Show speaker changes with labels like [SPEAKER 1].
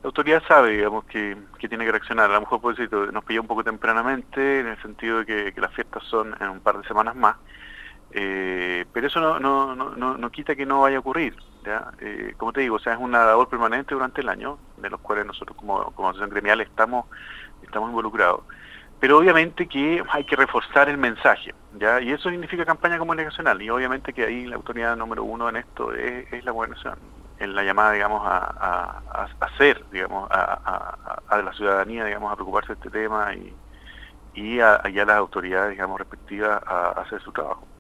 [SPEAKER 1] La autoridad sabe, digamos, que tiene que reaccionar. A lo mejor, por decirlo, nos pilló un poco tempranamente, en el sentido de que las fiestas son en un par de semanas más. Pero eso no quita que no vaya a ocurrir, ¿ya? Como te digo, o sea, es una labor permanente durante el año, de los cuales nosotros como asociación gremial estamos involucrados. Pero obviamente que hay que reforzar el mensaje, ¿ya? Y eso significa campaña comunicacional, y obviamente que ahí la autoridad número uno en esto es la gobernación, en la llamada, digamos, a hacer, digamos, a la ciudadanía, digamos, a preocuparse de este tema y a las autoridades, digamos, respectivas a hacer su trabajo.